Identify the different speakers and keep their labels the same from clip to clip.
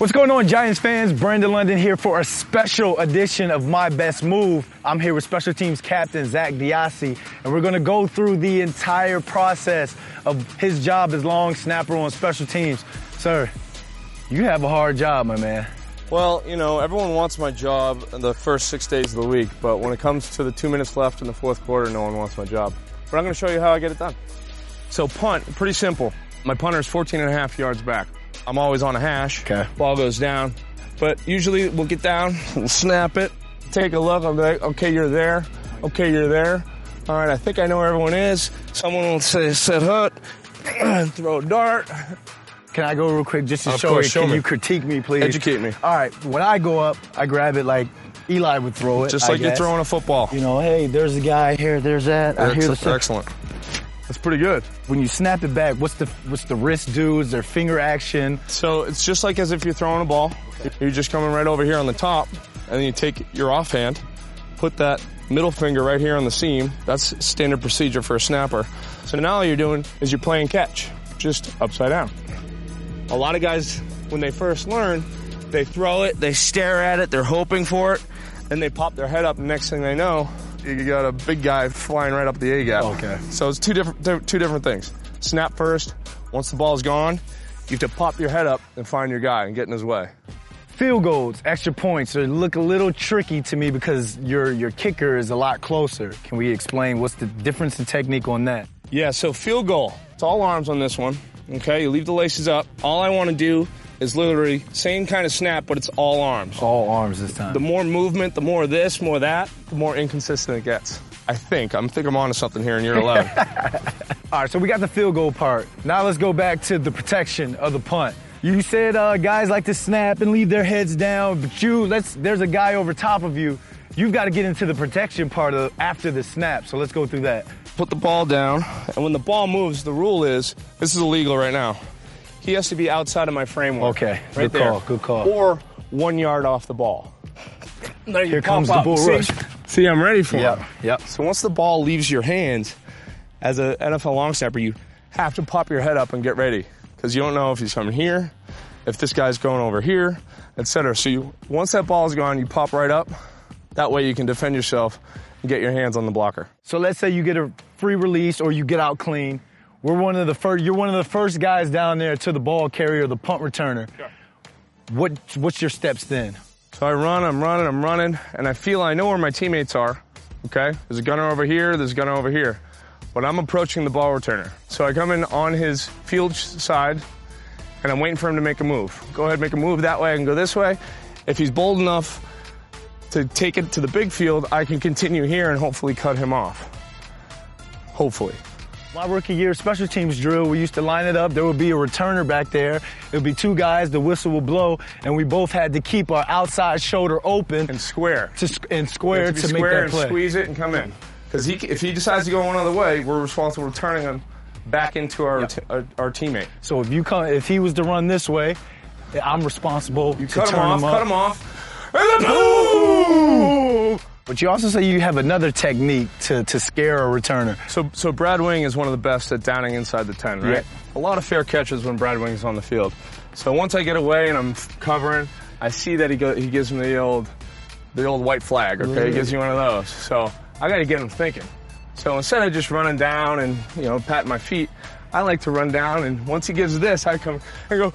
Speaker 1: What's going on, Giants fans? Brandon London here for a special edition of My Best Move. I'm here with Special Teams Captain Zach DeOssie, and we're going to go through the entire process of his job as long snapper on special teams. Sir, you have a hard job, my man.
Speaker 2: Well, you know, everyone wants my job in the first 6 days of the week, but when it comes to the 2 minutes left in the fourth quarter, no one wants my job. But I'm going to show you how I get it done. So punt, pretty simple. My punter is 14.5 yards back. I'm always on a hash.
Speaker 1: Okay.
Speaker 2: Ball goes down. But usually we'll get down, we'll snap it, take a look. I'll be like, okay, you're there. Okay, you're there. All right, I think I know where everyone is. Someone will say, set hook, throw a dart.
Speaker 1: Can I go real quick just to
Speaker 2: Of
Speaker 1: show
Speaker 2: course,
Speaker 1: you?
Speaker 2: show
Speaker 1: Can
Speaker 2: me.
Speaker 1: you critique me, please?
Speaker 2: Educate me.
Speaker 1: All right, when I go up, I grab it like Eli would throw it.
Speaker 2: Just like
Speaker 1: I
Speaker 2: you're
Speaker 1: guess.
Speaker 2: throwing a football.
Speaker 1: You know, hey, there's a guy here, there's that. I hear the
Speaker 2: Excellent. That's pretty good.
Speaker 1: When you snap it back, what's the wrist do? Is there finger action?
Speaker 2: So it's just like as if you're throwing a ball. You're just coming right over here on the top, and then you take your offhand, put that middle finger right here on the seam. That's standard procedure for a snapper. So now all you're doing is you're playing catch, just upside down. A lot of guys, when they first learn, they throw it, they stare at it, they're hoping for it, then they pop their head up, and next thing they know, you got a big guy flying right up the A-gap.
Speaker 1: Okay.
Speaker 2: So it's two different things. Snap first. Once the ball's gone, you have to pop your head up and find your guy and get in his way.
Speaker 1: Field goals, extra points, they look a little tricky to me because your kicker is a lot closer. Can we explain what's the difference in technique on that?
Speaker 2: Yeah, so field goal. It's all arms on this one. Okay, you leave the laces up. All I want to do is literally same kind of snap, but it's all arms.
Speaker 1: All arms this time.
Speaker 2: The more movement, the more this, more that, the more inconsistent it gets. I think I'm onto something here in year 11.
Speaker 1: All right, so we got the field goal part. Now let's go back to the protection of the punt. You said guys like to snap and leave their heads down, but there's a guy over top of you. You've got to get into the protection part after the snap, so let's go through that.
Speaker 2: Put the ball down, and when the ball moves, the rule is, this is illegal right now, he has to be outside of my framework.
Speaker 1: Okay,
Speaker 2: right
Speaker 1: good
Speaker 2: there.
Speaker 1: call, good call.
Speaker 2: Or 1 yard off the ball. There
Speaker 1: Here comes the bull rush.
Speaker 2: See, I'm ready for him.
Speaker 1: Yep.
Speaker 2: So once the ball leaves your hands, as an NFL long snapper, you have to pop your head up and get ready, because you don't know if he's coming here, if this guy's going over here, etc. So once that ball is gone, you pop right up. That way you can defend yourself and get your hands on the blocker.
Speaker 1: So let's say you get a free release or you get out clean. You're one of the first guys down there to the ball carrier, the punt returner.
Speaker 2: Sure.
Speaker 1: What's your steps then?
Speaker 2: So I'm running, and I feel I know where my teammates are, okay? There's a gunner over here, there's a gunner over here. But I'm approaching the ball returner. So I come in on his field side, and I'm waiting for him to make a move. Go ahead, make a move that way, I can go this way. If he's bold enough to take it to the big field, I can continue here and hopefully cut him off. Hopefully.
Speaker 1: My rookie year special teams drill, we used to line it up. There would be a returner back there. It would be two guys, the whistle would blow, and we both had to keep our outside shoulder open.
Speaker 2: And square.
Speaker 1: And square to make that play.
Speaker 2: And squeeze it and come in. Because if he decides to go one other way, we're responsible for turning him back into our teammate.
Speaker 1: So if he was to run this way, I'm responsible to
Speaker 2: cut
Speaker 1: turn him up.
Speaker 2: Cut him off, and then boom!
Speaker 1: But you also say you have another technique to scare a returner.
Speaker 2: So Brad Wing is one of the best at downing inside the 10, right?
Speaker 1: Yeah.
Speaker 2: A lot of fair catches when Brad Wing is on the field. So once I get away and I'm covering, I see that he gives me the old white flag, okay? He gives me one of those. So I got to get him thinking. So instead of just running down and, patting my feet, I like to run down, and once he gives this, I come and go,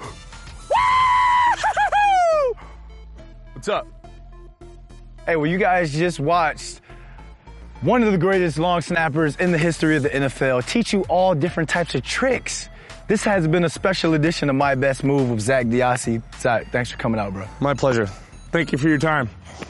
Speaker 2: what's up?
Speaker 1: Hey, well, you guys just watched one of the greatest long snappers in the history of the NFL teach you all different types of tricks. This has been a special edition of My Best Move with Zach DeOssie. Zach, thanks for coming out, bro.
Speaker 2: My pleasure. Thank you for your time.